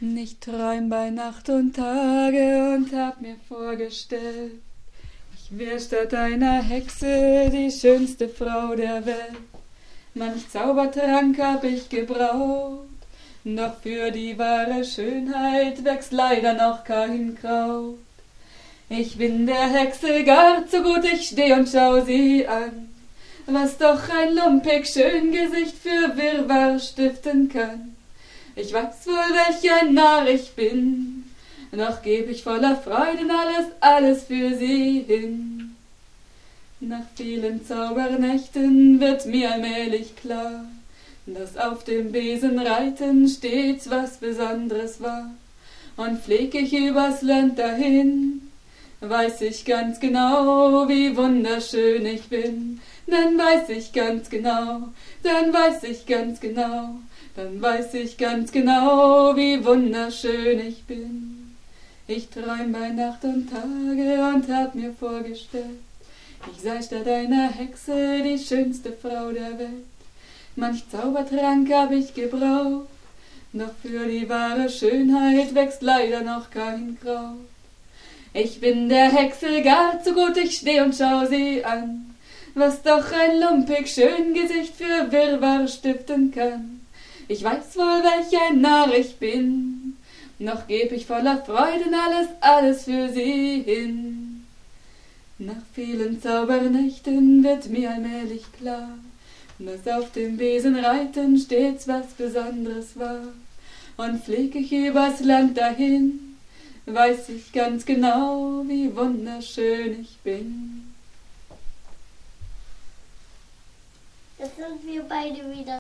Ich träum bei Nacht und Tage und hab mir vorgestellt, ich wär statt einer Hexe die schönste Frau der Welt. Manch Zaubertrank hab ich gebraut, doch für die wahre Schönheit wächst leider noch kein Kraut. Ich bin der Hexe gar zu gut, ich steh und schau sie an, was doch ein lumpig schön Gesicht für Wirrwarr stiften kann. Ich weiß wohl, welch ein Narr ich bin, doch geb ich voller Freuden alles für sie hin. Nach vielen Zaubernächten wird mir allmählich klar, dass auf dem Besenreiten stets was Besonderes war. Und flieg ich übers Land dahin, weiß ich ganz genau, wie wunderschön ich bin. Dann weiß ich ganz genau, dann weiß ich ganz genau, dann weiß ich ganz genau, wie wunderschön ich bin. Ich träum bei Nacht und Tage und hab mir vorgestellt, ich sei statt einer Hexe die schönste Frau der Welt. Manch Zaubertrank hab ich gebraucht, doch für die wahre Schönheit wächst leider noch kein Kraut. Ich bin der Hexe gar zu gut, ich steh und schau sie an, was doch ein lumpig schön Gesicht für Wirrwarr stiften kann. Ich weiß wohl, welch ein Narr ich bin, noch geb ich voller Freuden alles für sie hin. Nach vielen Zaubernächten wird mir allmählich klar, dass auf dem Besenreiten stets was Besonderes war. Und flieg ich übers Land dahin, weiß ich ganz genau, wie wunderschön ich bin. Das sind wir beide wieder.